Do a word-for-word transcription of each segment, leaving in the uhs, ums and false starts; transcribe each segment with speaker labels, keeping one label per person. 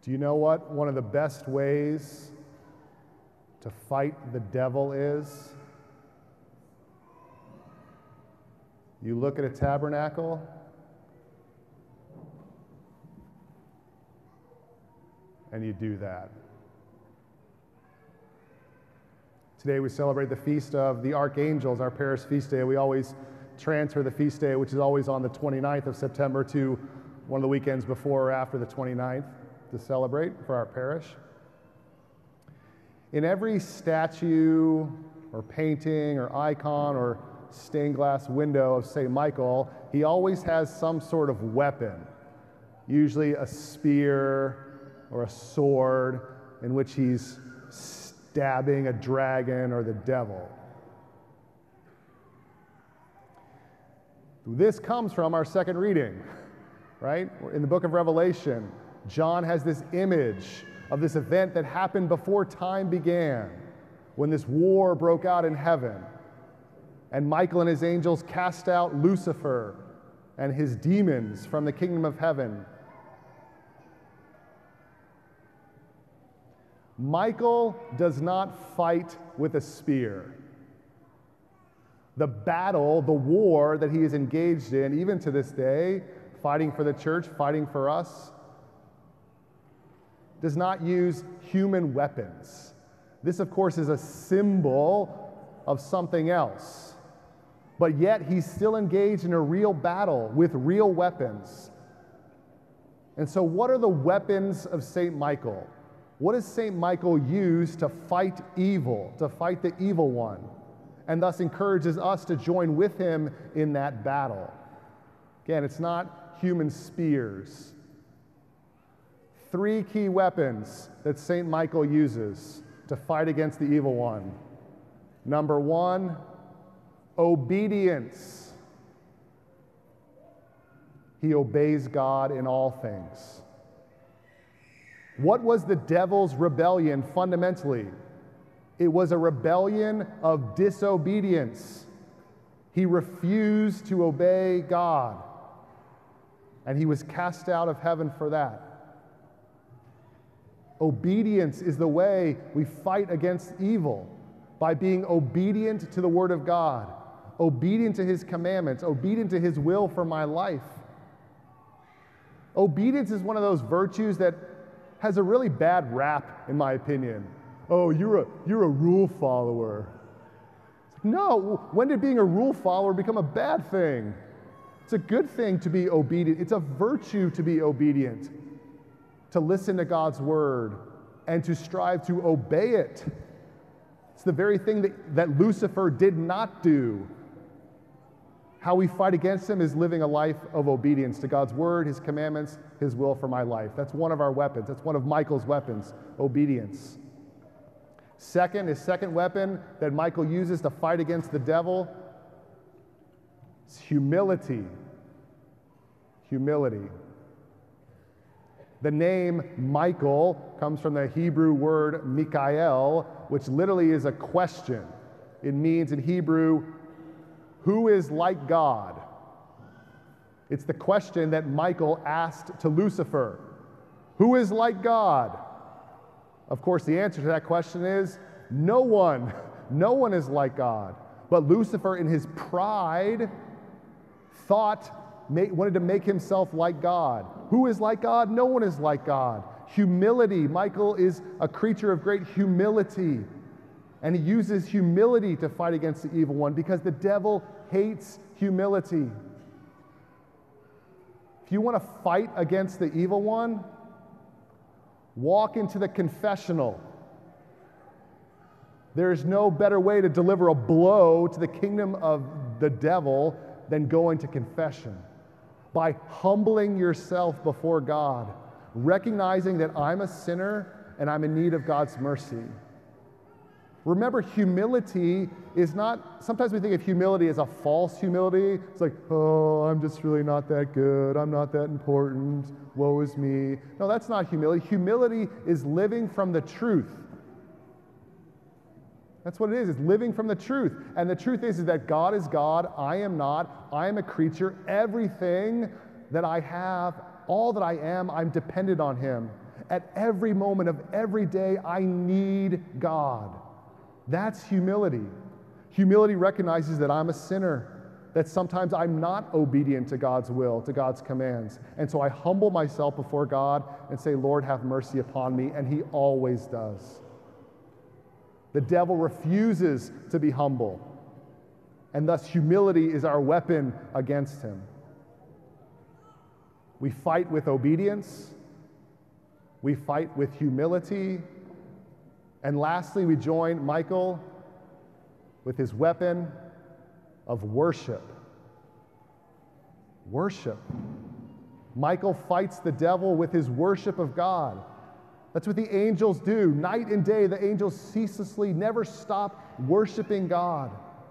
Speaker 1: Do you know what one of the best ways to fight the devil is? You look at a tabernacle, and you do that. Today we celebrate the feast of the Archangels, our parish feast day. We always transfer the feast day, which is always on the twenty-ninth of September, to one of the weekends before or after the twenty-ninth to celebrate for our parish. In every statue or painting or icon or stained glass window of Saint Michael, he always has some sort of weapon, usually a spear or a sword in which he's stabbing a dragon or the devil. This comes from our second reading, right? In the book of Revelation, John has this image of this event that happened before time began, when this war broke out in heaven, and Michael and his angels cast out Lucifer and his demons from the kingdom of heaven. Michael does not fight with a spear. The battle, the war that he is engaged in, even to this day, fighting for the church, fighting for us, does not use human weapons. This, of course, is a symbol of something else. But yet, he's still engaged in a real battle with real weapons. And so, what are the weapons of Saint Michael? What does Saint Michael use to fight evil, to fight the evil one, and thus encourages us to join with him in that battle? Again, it's not human spears. Three key weapons that Saint Michael uses to fight against the evil one. Number one, obedience. He obeys God in all things. What was the devil's rebellion fundamentally? It was a rebellion of disobedience. He refused to obey God, and he was cast out of heaven for that. Obedience is the way we fight against evil, by being obedient to the Word of God, obedient to His commandments, obedient to His will for my life. Obedience is one of those virtues that has a really bad rap, in my opinion. Oh, you're a, you're a rule follower. No, when did being a rule follower become a bad thing? It's a good thing to be obedient. It's a virtue to be obedient, to listen to God's word and to strive to obey it. It's the very thing that, that Lucifer did not do. How we fight against him is living a life of obedience to God's word, His commandments, His will for my life. That's one of our weapons. That's one of Michael's weapons, obedience. Second, his second weapon that Michael uses to fight against the devil is humility. Humility. The name Michael comes from the Hebrew word Mikael, which literally is a question. It means in Hebrew, who is like God? It's the question that Michael asked to Lucifer. Who is like God? Of course, the answer to that question is no one. No one is like God. But Lucifer, in his pride, thought, wanted to make himself like God. Who is like God? No one is like God. Humility. Michael is a creature of great humility. And he uses humility to fight against the evil one because the devil hates humility. If you want to fight against the evil one, walk into the confessional. There is no better way to deliver a blow to the kingdom of the devil than going to confession. By humbling yourself before God, recognizing that I'm a sinner and I'm in need of God's mercy. Remember, humility is not, sometimes we think of humility as a false humility. It's like, oh, I'm just really not that good. I'm not that important. Woe is me. No, that's not humility. Humility is living from the truth. That's what it is. It's living from the truth. And the truth is, is that God is God. I am not. I am a creature. Everything that I have, all that I am, I'm dependent on Him. At every moment of every day, I need God. That's humility. Humility recognizes that I'm a sinner, that sometimes I'm not obedient to God's will, to God's commands. And so I humble myself before God and say, Lord, have mercy upon me, and he always does. The devil refuses to be humble, and thus humility is our weapon against him. We fight with obedience, we fight with humility, and lastly, we join Michael with his weapon of worship. Worship. Michael fights the devil with his worship of God. That's what the angels do. Night and day, the angels ceaselessly never stop worshiping God.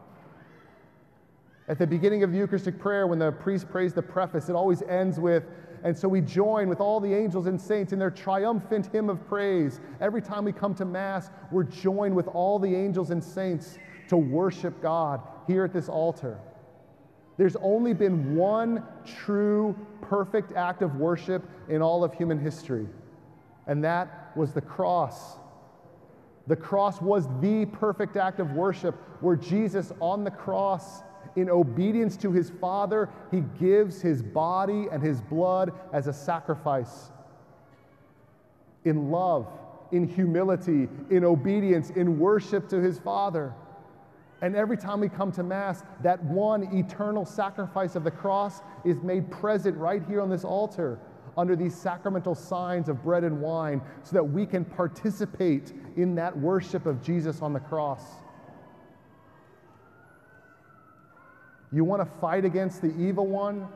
Speaker 1: At the beginning of the Eucharistic prayer, when the priest prays the preface, it always ends with, and so we join with all the angels and saints in their triumphant hymn of praise. Every time we come to Mass, we're joined with all the angels and saints to worship God here at this altar. There's only been one true, perfect act of worship in all of human history, and that was the cross. The cross was the perfect act of worship, where Jesus on the cross, in obedience to his Father, he gives his body and his blood as a sacrifice. In love, in humility, in obedience, in worship to his Father. And every time we come to Mass, that one eternal sacrifice of the cross is made present right here on this altar under these sacramental signs of bread and wine, so that we can participate in that worship of Jesus on the cross. You want to fight against the evil one?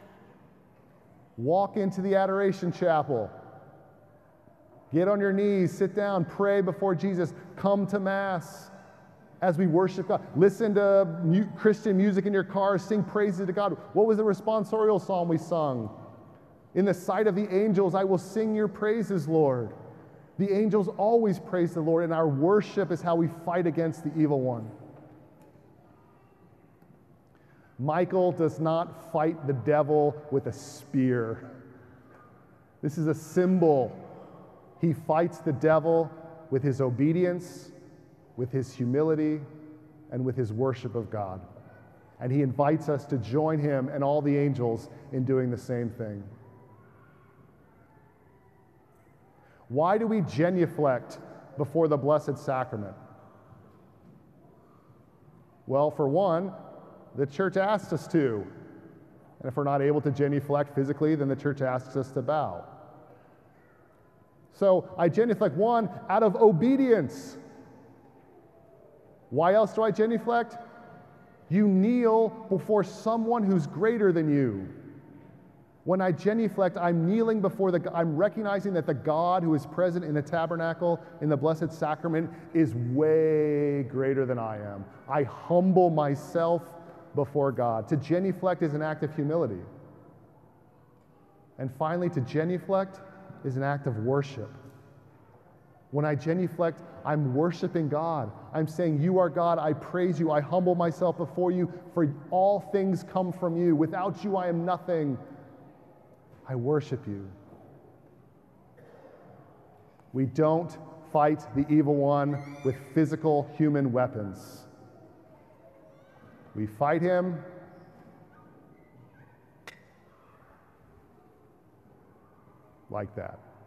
Speaker 1: Walk into the Adoration Chapel. Get on your knees, sit down, pray before Jesus, come to Mass. As we worship God, listen to mu- Christian music in your car, sing praises to God. What was the responsorial psalm we sung? In the sight of the angels, I will sing your praises, Lord. The angels always praise the Lord, and our worship is how we fight against the evil one. Michael does not fight the devil with a spear. This is a symbol. He fights the devil with his obedience, with his humility, and with his worship of God. And he invites us to join him and all the angels in doing the same thing. Why do we genuflect before the Blessed Sacrament? Well, for one, the Church asks us to. And if we're not able to genuflect physically, then the Church asks us to bow. So I genuflect, one, out of obedience. Why else do I genuflect? You kneel before someone who's greater than you. When I genuflect, I'm kneeling before the, I'm recognizing that the God who is present in the tabernacle, in the Blessed Sacrament, is way greater than I am. I humble myself before God. To genuflect is an act of humility. And finally, to genuflect is an act of worship. When I genuflect, I'm worshiping God. I'm saying, you are God, I praise you, I humble myself before you, for all things come from you. Without you, I am nothing. I worship you. We don't fight the evil one with physical human weapons. We fight him like that.